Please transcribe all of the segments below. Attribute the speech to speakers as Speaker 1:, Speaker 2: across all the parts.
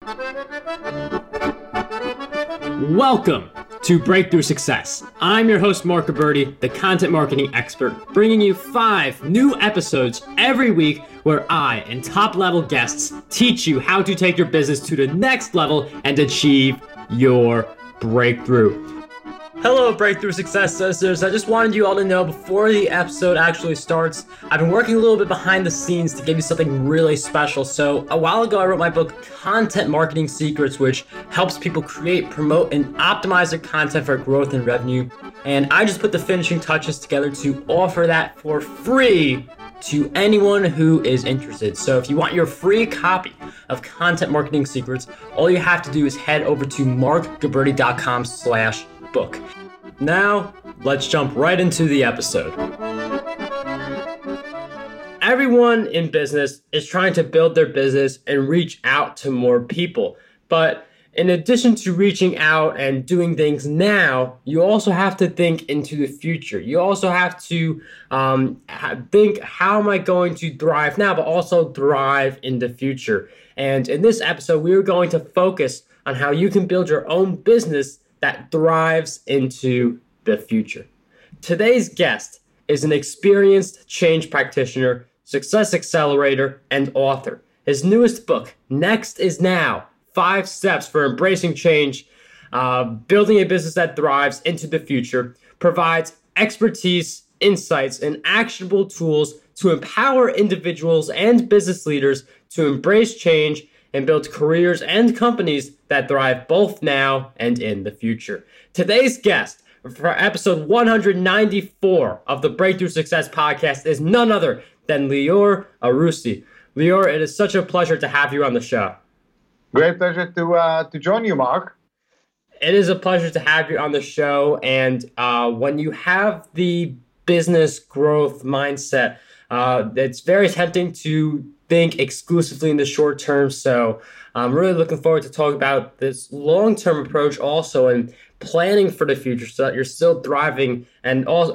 Speaker 1: Welcome to Breakthrough Success. I'm your host, Mark Gabberty, the content marketing expert, bringing you 5 new episodes every week where I and top-level guests teach you how to take your business to the next level and achieve your breakthrough. Hello, Breakthrough Success listeners. I just wanted you all to know before the episode actually starts, I've been working a little bit behind the scenes to give you something really special. So a while ago, I wrote my book, Content Marketing Secrets, which helps people create, promote, and optimize their content for growth and revenue. And I just put the finishing touches together to offer that for free to anyone who is interested. So if you want your free copy of Content Marketing Secrets, all you have to do is head over to markgabberty.com/book. Now, let's jump right into the episode. Everyone in business is trying to build their business and reach out to more people. But in addition to reaching out and doing things now, you also have to think into the future. You also have to think, how am I going to thrive now, but also thrive in the future? And in this episode, we are going to focus on how you can build your own business that thrives into the future. Today's guest is an experienced change practitioner, success accelerator, and author. His newest book, Next is Now: 5 Steps for Embracing Change, Building a Business that Thrives into the Future, provides expertise, insights, and actionable tools to empower individuals and business leaders to embrace change and build careers and companies that thrive both now and in the future. Today's guest for episode 194 of the Breakthrough Success Podcast is none other than Lior Arusi. Lior, it is such a pleasure to have you on the show.
Speaker 2: Great pleasure to join you, Mark.
Speaker 1: It is a pleasure to have you on the show. And when you have the business growth mindset, it's very tempting to think exclusively in the short term. So I'm really looking forward to talk about this long-term approach also and planning for the future so that you're still thriving and also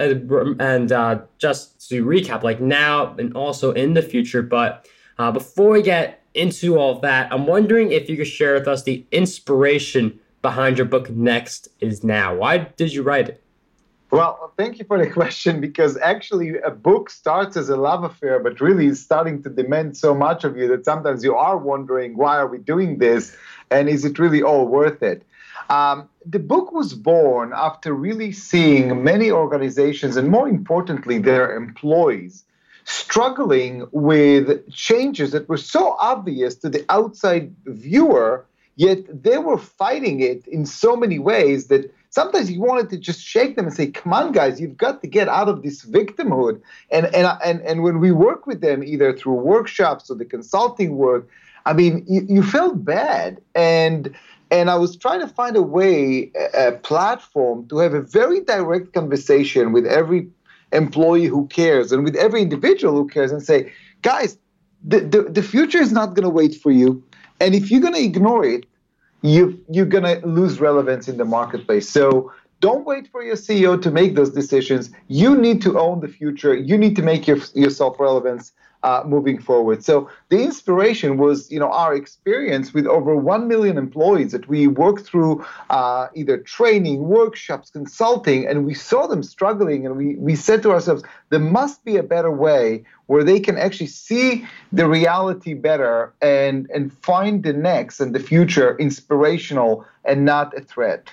Speaker 1: just to recap, like now and also in the future. But before we get into all of that, I'm wondering if you could share with us the inspiration behind your book, Next is Now. Why did you write it?
Speaker 2: Well, thank you for the question, because actually a book starts as a love affair, but really is starting to demand so much of you that sometimes you are wondering, why are we doing this? And is it really all worth it? The book was born after really seeing many organizations, and more importantly, their employees, struggling with changes that were so obvious to the outside viewer, yet they were fighting it in so many ways that sometimes you wanted to just shake them and say, come on, guys, you've got to get out of this victimhood. And when we work with them, either through workshops or the consulting work, I mean, you felt bad. And I was trying to find a platform to have a very direct conversation with every employee who cares and with every individual who cares and say, guys, the future is not going to wait for you. And if you're going to ignore it, you're going to lose relevance in the marketplace. So don't wait for your CEO to make those decisions. You need to own the future. You need to make yourself relevant moving forward. So the inspiration was, our experience with over 1 million employees that we worked through either training, workshops, consulting, and we saw them struggling. And we said to ourselves, there must be a better way where they can actually see the reality better and find the next and the future inspirational and not a threat.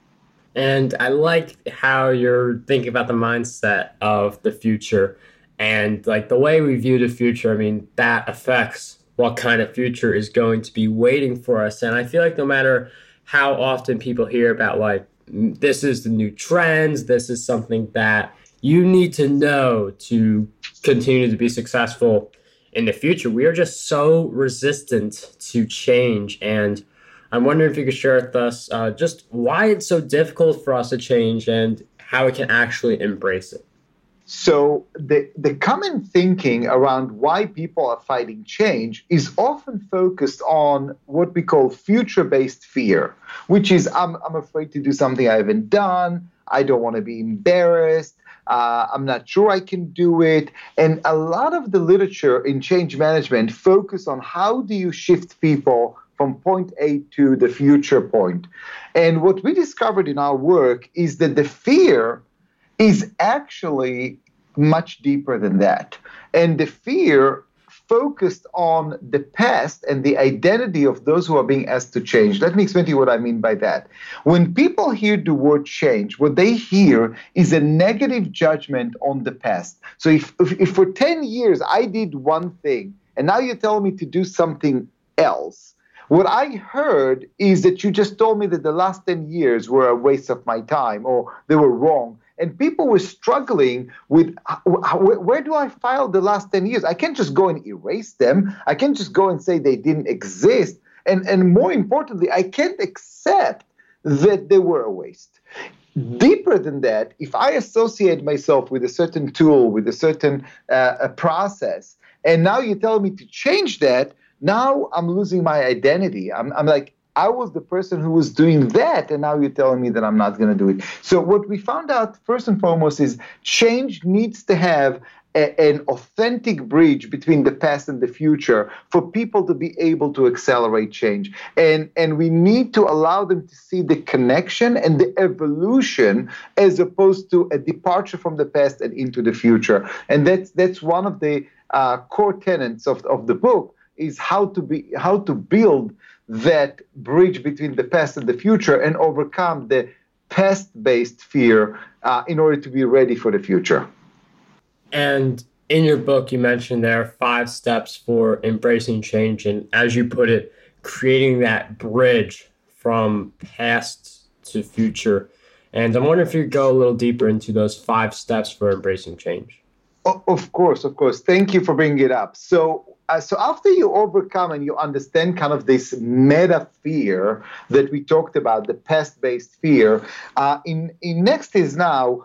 Speaker 1: And I like how you're thinking about the mindset of the future. And like the way we view the future, I mean, that affects what kind of future is going to be waiting for us. And I feel like no matter how often people hear about like, this is the new trends, this is something that you need to know to continue to be successful in the future, we are just so resistant to change. And I'm wondering if you could share with us just why it's so difficult for us to change and how we can actually embrace it.
Speaker 2: So the common thinking around why people are fighting change is often focused on what we call future-based fear, which is I'm afraid to do something I haven't done. I don't want to be embarrassed. I'm not sure I can do it. And a lot of the literature in change management focus on how do you shift people from point A to the future point. And what we discovered in our work is that the fear is actually much deeper than that. And the fear focused on the past and the identity of those who are being asked to change. Let me explain to you what I mean by that. When people hear the word change, what they hear is a negative judgment on the past. So if for 10 years I did one thing, and now you tell me to do something else, what I heard is that you just told me that the last 10 years were a waste of my time or they were wrong. And people were struggling with where do I file the last 10 years? I can't just go and erase them. I can't just go and say they didn't exist. And more importantly, I can't accept that they were a waste. Deeper than that, if I associate myself with a certain tool, with a certain process, and now you tell me to change that, now I'm losing my identity. I'm like, I was the person who was doing that, and now you're telling me that I'm not going to do it. So what we found out, first and foremost, is change needs to have an authentic bridge between the past and the future for people to be able to accelerate change. And we need to allow them to see the connection and the evolution as opposed to a departure from the past and into the future. And that's one of the core tenets of the book, is how to build that bridge between the past and the future and overcome the past-based fear in order to be ready for the future.
Speaker 1: And in your book, you mentioned there are 5 steps for embracing change, and as you put it, creating that bridge from past to future. And I'm wondering if you could go a little deeper into those 5 steps for embracing change.
Speaker 2: Of course. Thank you for bringing it up. So after you overcome and you understand kind of this meta fear that we talked about, the past-based fear, in next is now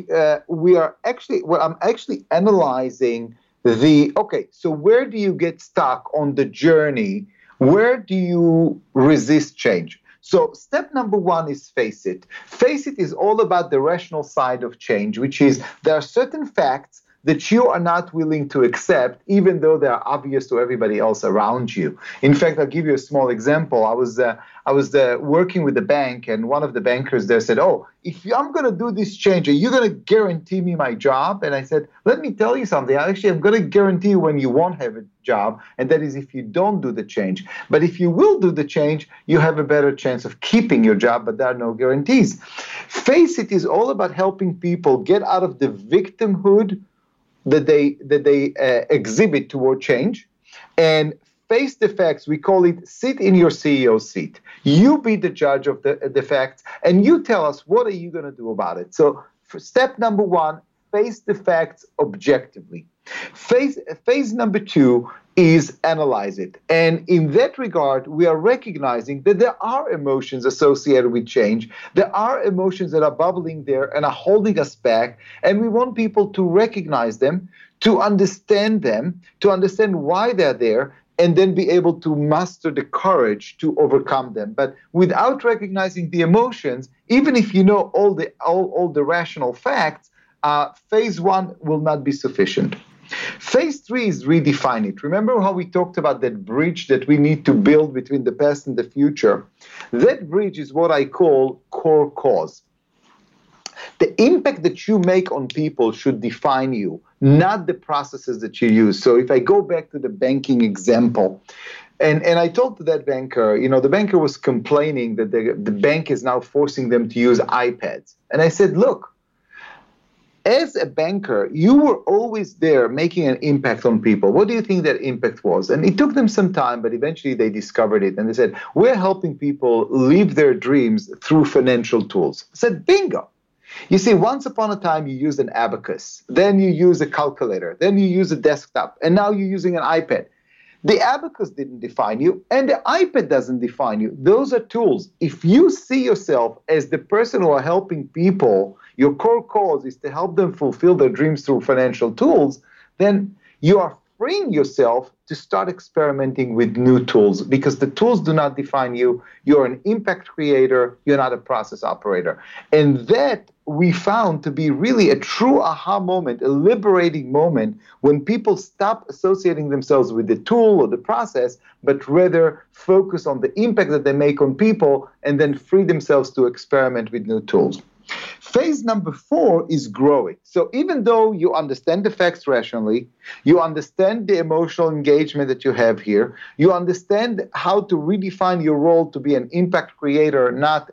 Speaker 2: I'm actually analyzing so where do you get stuck on the journey? Where do you resist change? So step number 1 is face it. Face it is all about the rational side of change, which is there are certain facts that you are not willing to accept, even though they are obvious to everybody else around you. In fact, I'll give you a small example. I was working with a bank, and one of the bankers there said, if I'm going to do this change, are you going to guarantee me my job? And I said, let me tell you something. Actually, I'm going to guarantee you when you won't have a job, and that is if you don't do the change. But if you will do the change, you have a better chance of keeping your job, but there are no guarantees. Face it is all about helping people get out of the victimhood that they exhibit toward change, and face the facts. We call it sit in your CEO seat. You be the judge of the facts, and you tell us what are you going to do about it. So for step number 1, face the facts objectively. Phase number 2 is analyze it. And in that regard, we are recognizing that there are emotions associated with change. There are emotions that are bubbling there and are holding us back. And we want people to recognize them, to understand why they're there, and then be able to muster the courage to overcome them. But without recognizing the emotions, even if you know all the rational facts, phase 1 will not be sufficient. Phase 3 is redefine it. Remember how we talked about that bridge that we need to build between the past and the future? That bridge is what I call core cause. The impact that you make on people should define you, not the processes that you use. So if I go back to the banking example, and I told to that banker, the banker was complaining that the bank is now forcing them to use iPads. And I said, look, as a banker, you were always there making an impact on people. What do you think that impact was? And it took them some time, but eventually they discovered it. And they said, we're helping people live their dreams through financial tools. I said, bingo. You see, once upon a time, you used an abacus. Then you use a calculator. Then you use a desktop. And now you're using an iPad. The abacus didn't define you, and the iPad doesn't define you. Those are tools. If you see yourself as the person who are helping people, your core cause is to help them fulfill their dreams through financial tools, then you are freeing yourself to start experimenting with new tools, because the tools do not define you. You're an impact creator. You're not a process operator. And that we found to be really a true aha moment, a liberating moment when people stop associating themselves with the tool or the process, but rather focus on the impact that they make on people and then free themselves to experiment with new tools. Phase number 4 is grow it. So even though you understand the facts rationally, you understand the emotional engagement that you have here, you understand how to redefine your role to be an impact creator, not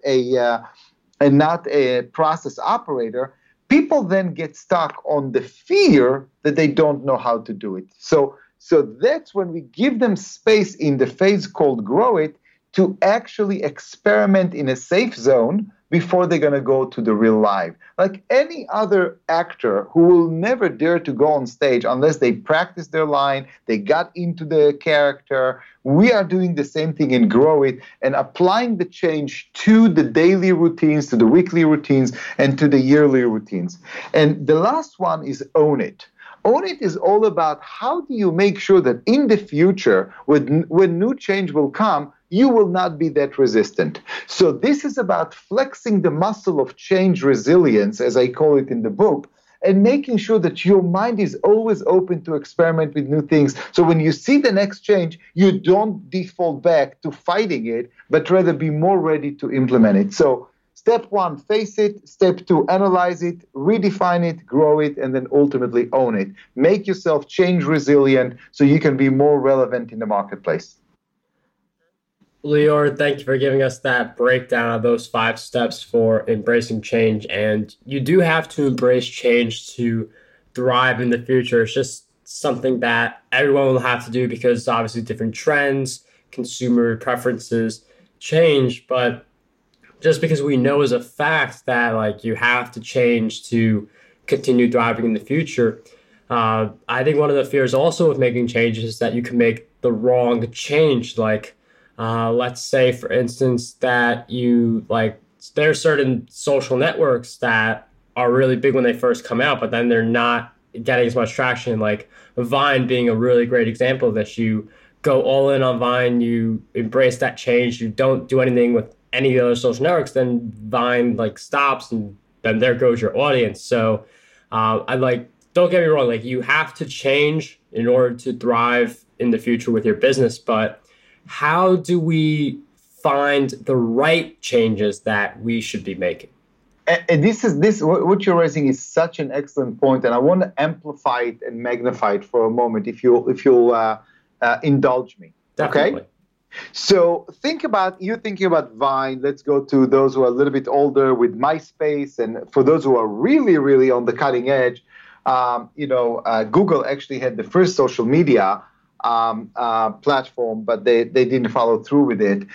Speaker 2: a process operator, people then get stuck on the fear that they don't know how to do it. So that's when we give them space in the phase called grow it to actually experiment in a safe zone before they're going to go to the real life. Like any other actor who will never dare to go on stage unless they practice their line, they got into the character. We are doing the same thing in Grow It and applying the change to the daily routines, to the weekly routines, and to the yearly routines. And the last one is Own It. Own It is all about how do you make sure that in the future, when new change will come, you will not be that resistant. So this is about flexing the muscle of change resilience, as I call it in the book, and making sure that your mind is always open to experiment with new things. So when you see the next change, you don't default back to fighting it, but rather be more ready to implement it. So step 1, face it. Step 2, analyze it, redefine it, grow it, and then ultimately own it. Make yourself change resilient so you can be more relevant in the marketplace.
Speaker 1: Lior, thank you for giving us that breakdown of those 5 steps for embracing change. And you do have to embrace change to thrive in the future. It's just something that everyone will have to do because obviously different trends, consumer preferences change. But just because we know as a fact that like you have to change to continue thriving in the future, I think one of the fears also of making changes is that you can make the wrong change. Like, let's say, for instance, that there are certain social networks that are really big when they first come out, but then they're not getting as much traction, like Vine being a really great example of this. You go all in on Vine, you embrace that change, you don't do anything with any of the other social networks, then Vine stops and then there goes your audience. So don't get me wrong, you have to change in order to thrive in the future with your business, but how do we find the right changes that we should be making?
Speaker 2: And what you're raising is such an excellent point, and I want to amplify it and magnify it for a moment, if you'll indulge me.
Speaker 1: Definitely.
Speaker 2: Okay. So thinking about Vine. Let's go to those who are a little bit older with MySpace, and for those who are really, really on the cutting edge, Google actually had the first social media platform, but they didn't follow through with it.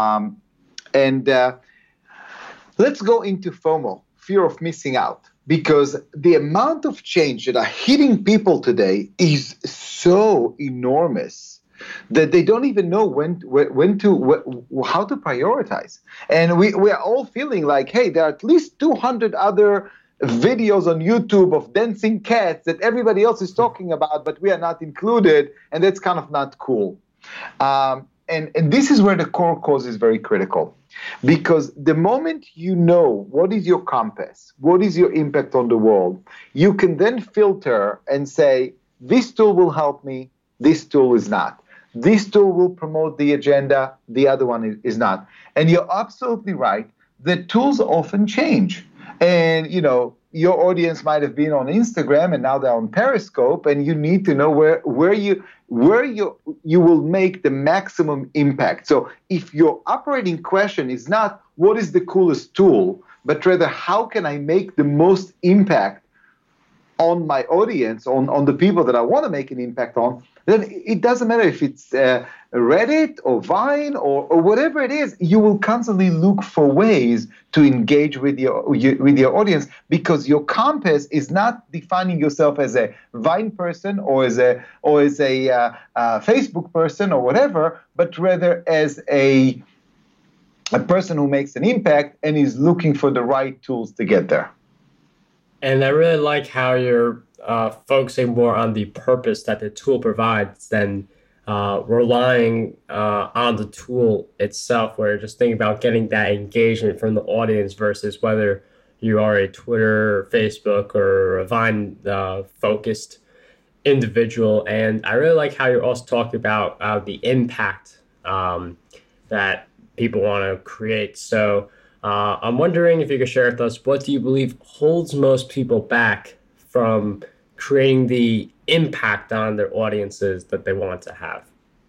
Speaker 2: Let's go into FOMO, fear of missing out, because the amount of change that are hitting people today is so enormous that they don't even know how to prioritize. And we are all feeling like, hey, there are at least 200 other videos on YouTube of dancing cats that everybody else is talking about, but we are not included, and that's kind of not cool. And this is where the core cause is very critical, because the moment you know what is your compass, what is your impact on the world, you can then filter and say, this tool will help me, this tool is not. This tool will promote the agenda, the other one is not. And you're absolutely right, the tools often change. And, your audience might have been on Instagram and now they're on Periscope, and you need to know where you will make the maximum impact. So if your operating question is not what is the coolest tool, but rather how can I make the most impact on my audience, on the people that I want to make an impact on, then it doesn't matter if it's Reddit or Vine or whatever it is. You will constantly look for ways to engage with your audience, because your compass is not defining yourself as a Vine person or as a Facebook person or whatever, but rather as a person who makes an impact and is looking for the right tools to get there.
Speaker 1: And I really like how you're focusing more on the purpose that the tool provides than relying on the tool itself, where you're just thinking about getting that engagement from the audience versus whether you are a Twitter, Facebook, or a Vine focused individual. And I really like how you're also talking about the impact that people want to create. So I'm wondering if you could share with us, what do you believe holds most people back from creating the impact on their audiences that they want to have?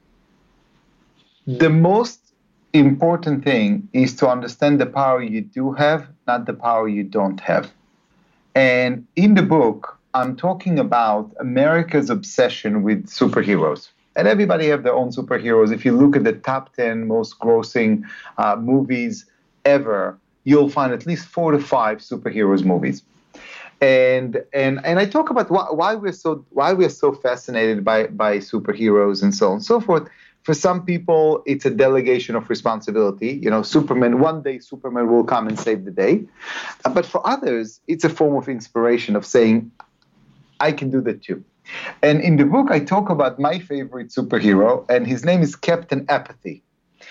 Speaker 2: The most important thing is to understand the power you do have, not the power you don't have. And in the book, I'm talking about America's obsession with superheroes. And everybody have their own superheroes. If you look at the top 10 most grossing movies ever, you'll find at least 4 to 5 superheroes movies. And I talk about why we're so fascinated by superheroes and so on and so forth. For some people, it's a delegation of responsibility. You know, one day Superman will come and save the day. But for others, it's a form of inspiration of saying, I can do that too. And in the book, I talk about my favorite superhero, and his name is Captain Apathy.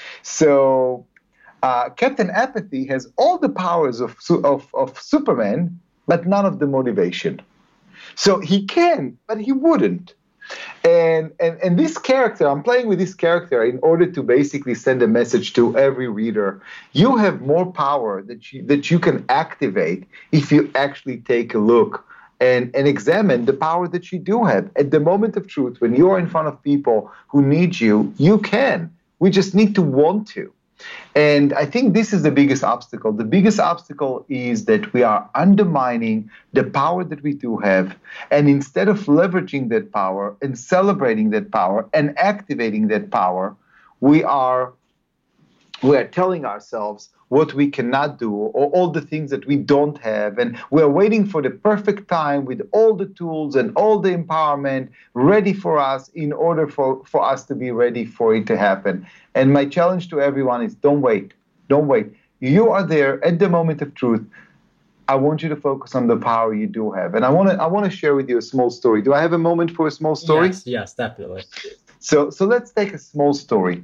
Speaker 2: So Captain Apathy has all the powers of Superman, but none of the motivation. So he can, but he wouldn't. And this character, I'm playing with this character in order to basically send a message to every reader. You have more power that you can activate if you actually take a look and examine the power that you do have. At the moment of truth, when you're in front of people who need you, you can. We just need to want to. And I think this is the biggest obstacle. The biggest obstacle is that we are undermining the power that we do have. And instead of leveraging that power and celebrating that power and activating that power, we are telling ourselves what we cannot do, or all the things that we don't have. And we're waiting for the perfect time with all the tools and all the empowerment ready for us in order for us to be ready for it to happen. And my challenge to everyone is don't wait. Don't wait. You are there at the moment of truth. I want you to focus on the power you do have. And I want to share with you a small story. Do I have a moment for a small story?
Speaker 1: Yes, definitely.
Speaker 2: So let's take a small story.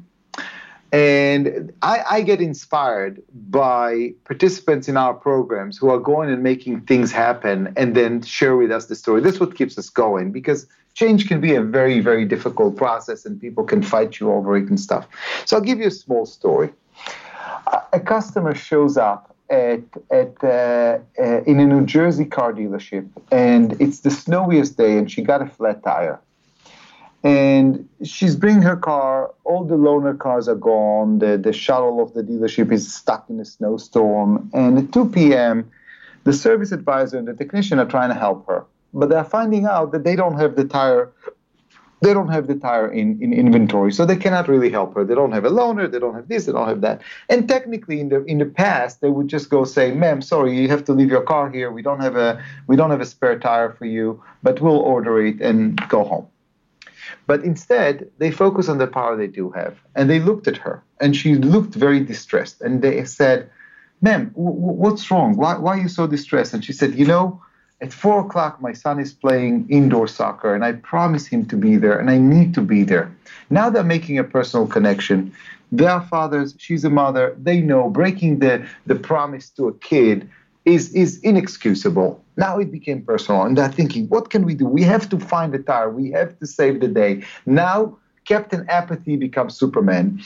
Speaker 2: And I get inspired by participants in our programs who are going and making things happen and then share with us the story. That's what keeps us going, because change can be a very, very difficult process and people can fight you over it and stuff. So I'll give you a small story. A customer shows up in a New Jersey car dealership, and it's the snowiest day, and she got a flat tire. And she's bringing her car. All the loaner cars are gone. The shuttle of the dealership is stuck in a snowstorm. And at 2 p.m., the service advisor and the technician are trying to help her. But they're finding out that they don't have the tire. They don't have the tire in inventory, so they cannot really help her. They don't have a loaner. They don't have this. They don't have that. And technically, in the past, they would just go say, "Ma'am, sorry, you have to leave your car here. We don't have a spare tire for you, but we'll order it and go home." But instead, they focus on the power they do have. And they looked at her, and she looked very distressed. And they said, "Ma'am, what's wrong? Why are you so distressed?" And she said, at 4 o'clock, my son is playing indoor soccer, and I promised him to be there, and I need to be there." Now they're making a personal connection. They are fathers. She's a mother. They know breaking the promise to a kid is inexcusable. Now it became personal, and they're thinking, what can we do? We have to find a tire. We have to save the day. Now Captain Apathy becomes Superman.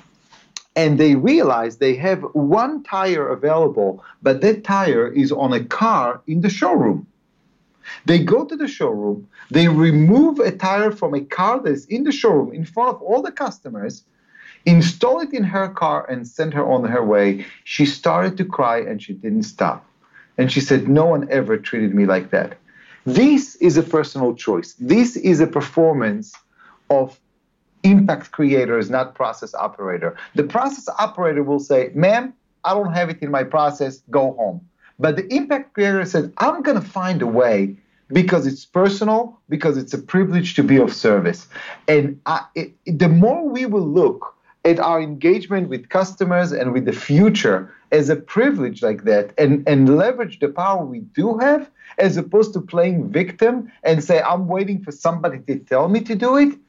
Speaker 2: And they realize they have one tire available, but that tire is on a car in the showroom. They go to the showroom, they remove a tire from a car that's in the showroom in front of all the customers, install it in her car, and send her on her way. She started to cry, and she didn't stop. And she said, "No one ever treated me like that." This is a personal choice. This is a performance of impact creators, not process operator. The process operator will say, "Ma'am, I don't have it in my process, go home." But the impact creator said, "I'm going to find a way because it's personal, because it's a privilege to be of service." And the more we will look at our engagement with customers and with the future as a privilege like that, and leverage the power we do have, as opposed to playing victim and say, "I'm waiting for somebody to tell me to do it,"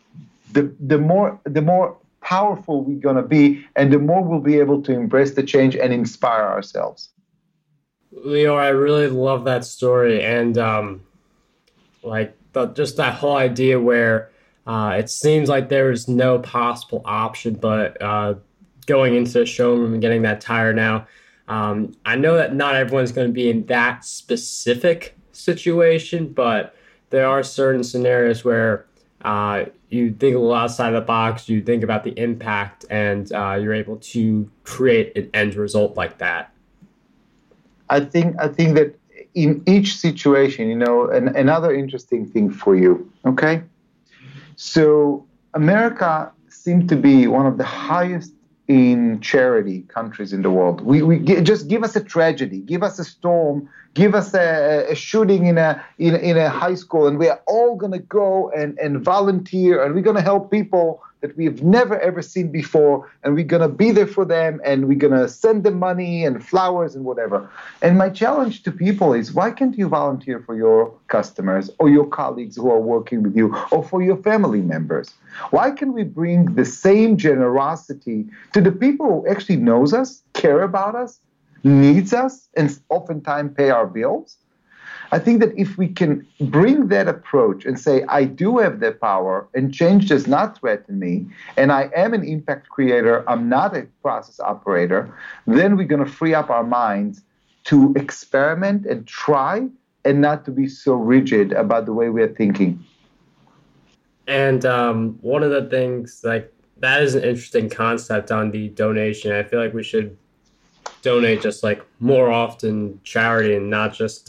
Speaker 2: the more powerful we're going to be, and the more we'll be able to embrace the change and inspire ourselves.
Speaker 1: Leo, I really love that story, and just that whole idea where it seems like there is no possible option but going into the showroom and getting that tire now. I know that not everyone's going to be in that specific situation, but there are certain scenarios where you think a little outside the box, you think about the impact, and you're able to create an end result like that.
Speaker 2: I think that in each situation, another interesting thing for you, okay? So America seemed to be one of the highest in charity countries in the world. Just give us a tragedy, give us a storm, give us a shooting in a high school, and we are all gonna go and volunteer, and we're gonna help people that we've never ever seen before, and we're gonna be there for them, and we're gonna send them money and flowers and whatever. And my challenge to people is, why can't you volunteer for your customers or your colleagues who are working with you or for your family members? Why can we bring the same generosity to the people who actually knows us, care about us, needs us, and oftentimes pay our bills? I think that if we can bring that approach and say, I do have the power and change does not threaten me, and I am an impact creator, I'm not a process operator, then we're going to free up our minds to experiment and try and not to be so rigid about the way we are thinking.
Speaker 1: And one of the things like that is an interesting concept on the donation. I feel like we should donate just like more often charity and not just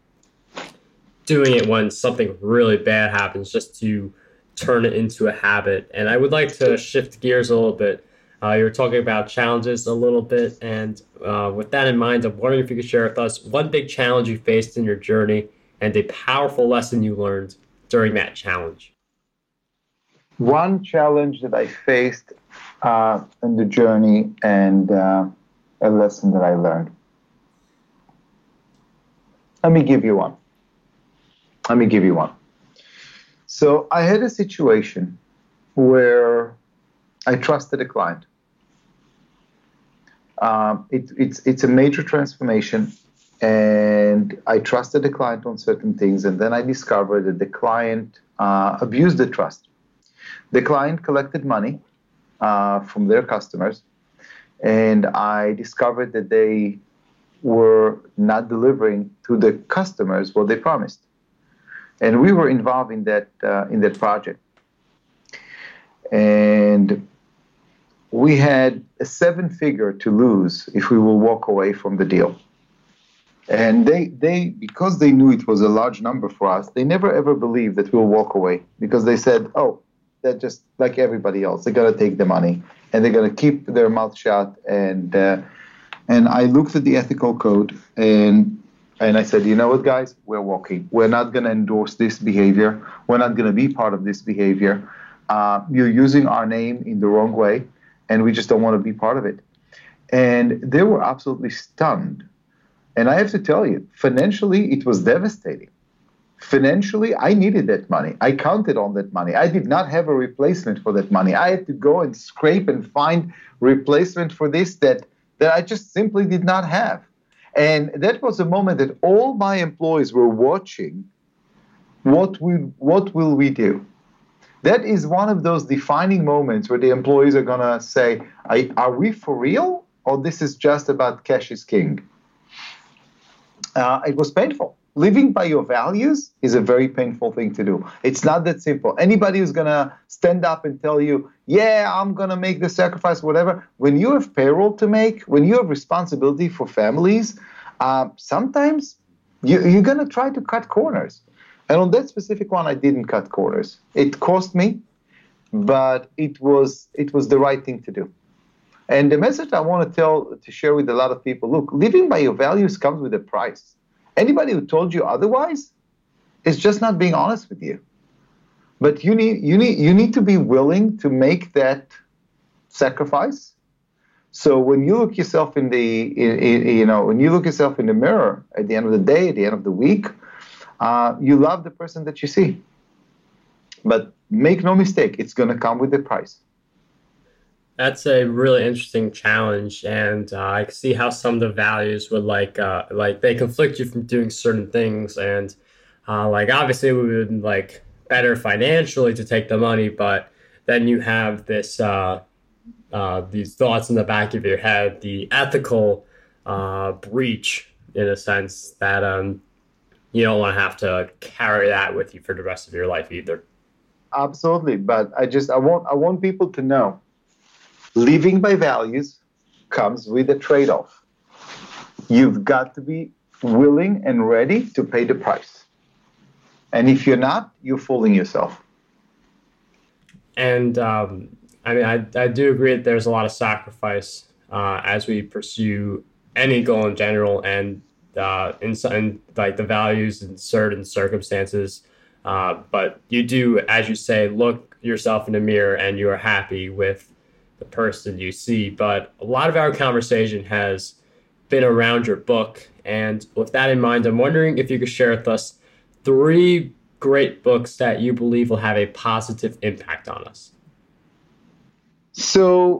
Speaker 1: doing it when something really bad happens just to turn it into a habit. And I would like to shift gears a little bit. You were talking about challenges a little bit, and with that in mind, I'm wondering if you could share with us one big challenge you faced in your journey and a powerful lesson you learned during that challenge.
Speaker 2: One challenge that I faced in the journey and a lesson that I learned. Let me give you one. Let me give you one. So I had a situation where I trusted a client. It's a major transformation, and I trusted the client on certain things, and then I discovered that the client abused the trust. The client collected money from their customers, and I discovered that they were not delivering to the customers what they promised. And we were involved in that project. And we had a seven-figure to lose if we will walk away from the deal. And they because they knew it was a large number for us, they never ever believed that we'll walk away, because they said, oh, they're just like everybody else. They're gonna take the money and they're gonna keep their mouth shut. And I looked at the ethical code and I said, you know what, guys, we're walking. We're not gonna endorse this behavior. We're not gonna be part of this behavior. You're using our name in the wrong way, and we just don't want to be part of it. And they were absolutely stunned. And I have to tell you, financially, it was devastating. Financially, I needed that money. I counted on that money. I did not have a replacement for that money. I had to go and scrape and find replacement for this that I just simply did not have. And that was a moment that all my employees were watching. What will we do? That is one of those defining moments where the employees are going to say, are we for real? Or this is just about cash is king? It was painful. Living by your values is a very painful thing to do. It's not that simple. Anybody who's going to stand up and tell you, yeah, I'm going to make the sacrifice, whatever. When you have payroll to make, when you have responsibility for families, sometimes you're going to try to cut corners. And on that specific one, I didn't cut corners. It cost me, but it was the right thing to do. And the message I want to share with a lot of people: look, living by your values comes with a price. Anybody who told you otherwise is just not being honest with you. But you need to be willing to make that sacrifice. So when you look yourself when you look yourself in the mirror at the end of the day, at the end of the week, you love the person that you see. But make no mistake, it's going to come with a price.
Speaker 1: That's a really interesting challenge, and I can see how some of the values would like they conflict you from doing certain things, and like obviously we would like better financially to take the money, but then you have these thoughts in the back of your head, the ethical breach in a sense that you don't want to have to carry that with you for the rest of your life either.
Speaker 2: Absolutely, but I want people to know living by values comes with a trade-off. You've got to be willing and ready to pay the price. And if you're not, you're fooling yourself.
Speaker 1: And I mean, I do agree that there's a lot of sacrifice as we pursue any goal in general, and in like the values in certain circumstances. But you do, as you say, look yourself in the mirror and you are happy with the person you see. But a lot of our conversation has been around your book. And with that in mind, I'm wondering if you could share with us three great books that you believe will have a positive impact on us.
Speaker 2: So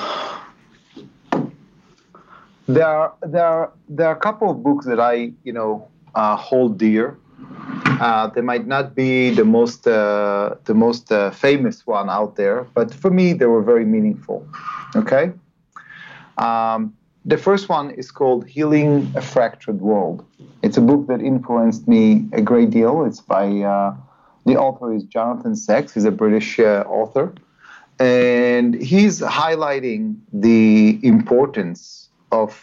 Speaker 2: there are a couple of books that I hold dear. They might not be the most famous one out there, but for me they were very meaningful. Okay, the first one is called "Healing a Fractured World." It's a book that influenced me a great deal. It's by the author is Jonathan Sacks. He's a British author, and he's highlighting the importance of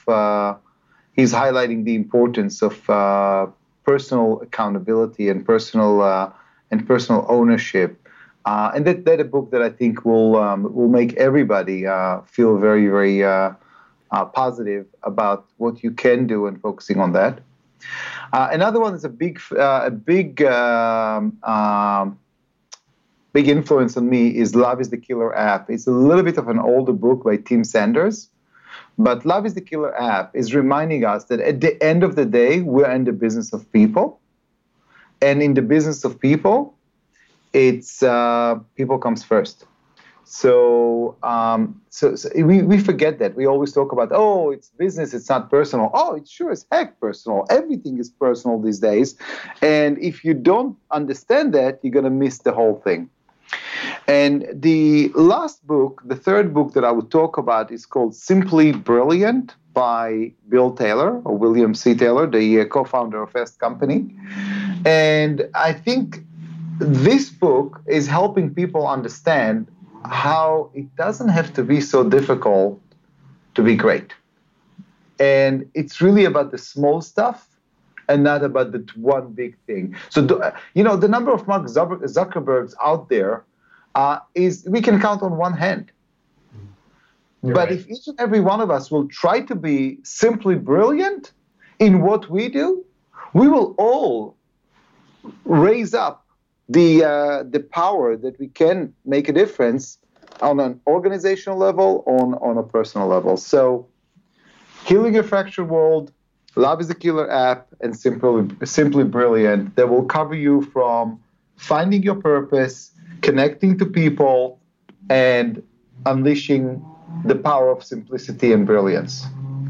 Speaker 2: personal accountability and personal ownership. And that a book that I think will make everybody feel very, very positive about what you can do and focusing on that. Another one is big influence on me is Love is the Killer App. It's a little bit of an older book by Tim Sanders, but Love is the Killer App is reminding us that at the end of the day, we're in the business of people. And in the business of people, it's people comes first. So we forget that. We always talk about, oh, it's business, it's not personal. Oh, it's sure as heck personal. Everything is personal these days. And if you don't understand that, you're going to miss the whole thing. And the last book, the third book that I would talk about is called Simply Brilliant by Bill Taylor, or William C. Taylor, the co-founder of Fast Company. And I think this book is helping people understand how it doesn't have to be so difficult to be great. And it's really about the small stuff and not about the one big thing. So, the number of Mark Zuckerbergs out there is we can count on one hand. But right. If each and every one of us will try to be simply brilliant in what we do, we will all raise up the power that we can make a difference on an organizational level, on a personal level. So, Healing a Fractured World, Love is the Killer App, and Simply Brilliant, that will cover you from finding your purpose, connecting to people, and unleashing the power of simplicity and brilliance.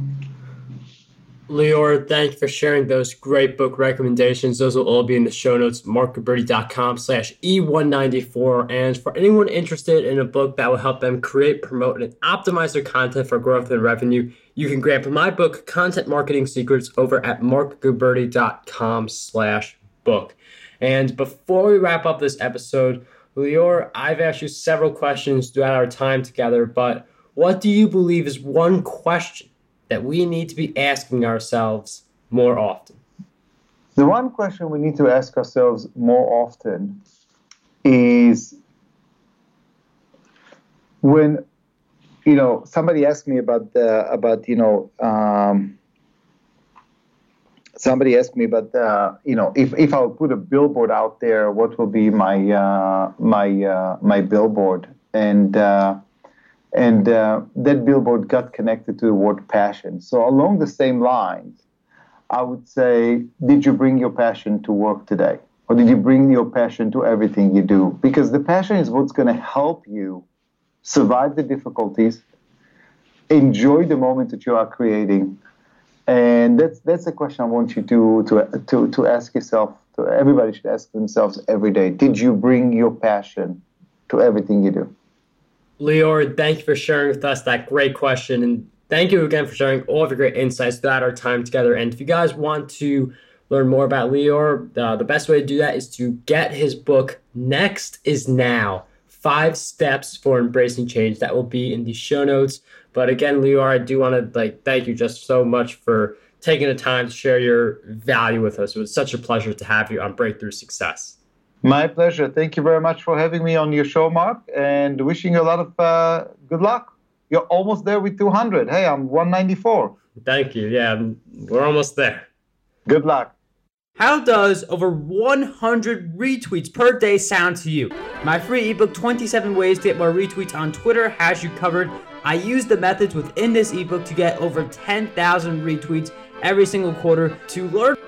Speaker 1: Lior, thank you for sharing those great book recommendations. Those will all be in the show notes, markgilberti.com/E194. And for anyone interested in a book that will help them create, promote, and optimize their content for growth and revenue, you can grab my book, Content Marketing Secrets, over at markgilberti.com/book. And before we wrap up this episode, Lior, I've asked you several questions throughout our time together, but what do you believe is one question that we need to be asking ourselves more often?
Speaker 2: The one question we need to ask ourselves more often is when, somebody asked me about if I would put a billboard out there, what will be my billboard? And that billboard got connected to the word passion. So along the same lines, I would say, did you bring your passion to work today? Or did you bring your passion to everything you do? Because the passion is what's going to help you survive the difficulties, enjoy the moment that you are creating. And that's a question I want you to ask yourself. Everybody should ask themselves every day. Did you bring your passion to everything you do?
Speaker 1: Lior, thank you for sharing with us that great question. And thank you again for sharing all of your great insights throughout our time together. And if you guys want to learn more about Lior, the best way to do that is to get his book, Next is Now, 5 Steps for Embracing Change. That will be in the show notes. But again, Lior, I do want to thank you just so much for taking the time to share your value with us. It was such a pleasure to have you on Breakthrough Success.
Speaker 2: My pleasure. Thank you very much for having me on your show, Mark, and wishing you a lot of good luck. You're almost there with 200. Hey, I'm 194.
Speaker 1: Thank you. Yeah, we're almost there.
Speaker 2: Good luck.
Speaker 3: How does over 100 retweets per day sound to you? My free ebook, 27 Ways to Get More Retweets on Twitter, has you covered. I use the methods within this ebook to get over 10,000 retweets every single quarter. To learn